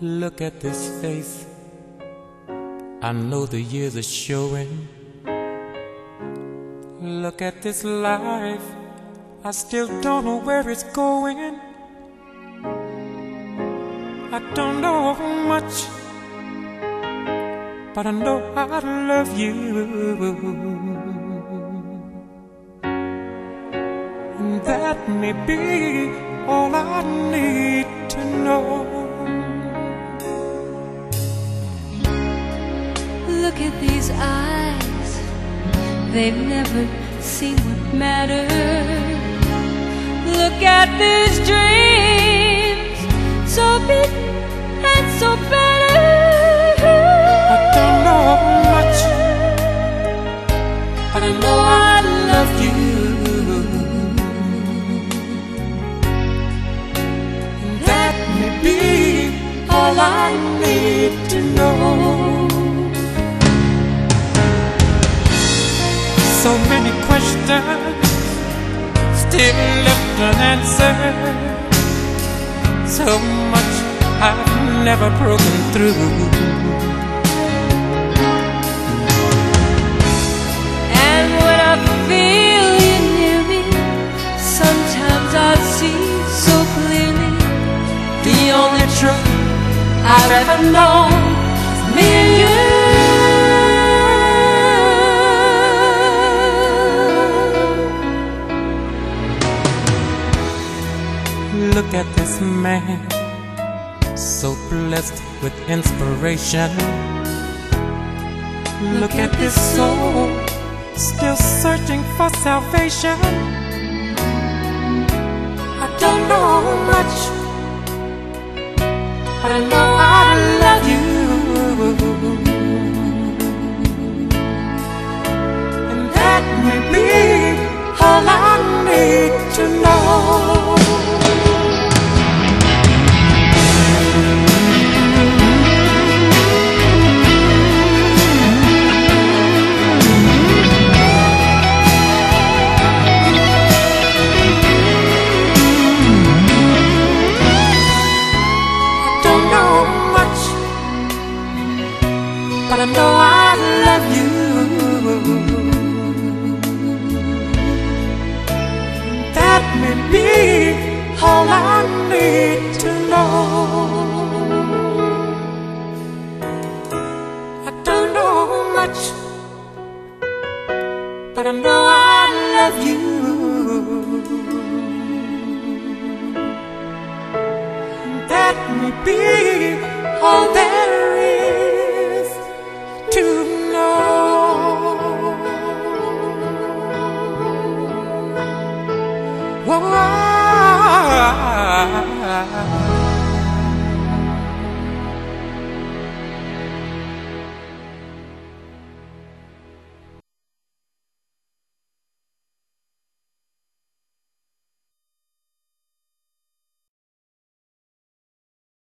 Look at this face, I know the years are showing. Look at this life, I still don't know where it's going. I don't know much, but I know I love you. And that may be all I need to know. Look at these eyes, they've never seen what matters. Look at these dreams, so big and so better. I don't know much, but I know I love you. And that may be all I need to know. So many questions still left unanswered. So much I've never broken through. And when I feel you near me, sometimes I see so clearly the only truth I've ever known is me and you. Look at this man, so blessed with inspiration. Look at this soul, still searching for salvation. I don't know much, but I know I love you. And that may be all I need to know. But I know I love you. That may be all I need to know. I don't know much, but I know I love you. That may be all there is to know. Whoa.